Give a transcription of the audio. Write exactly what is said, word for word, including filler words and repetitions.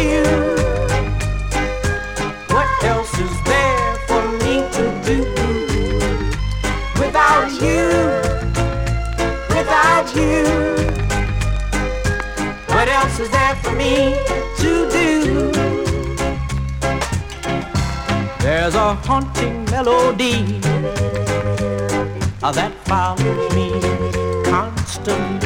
you. What else is there for me to do? Without you, without you, what else is there for me to do? There's a haunting melody that follows me constantly.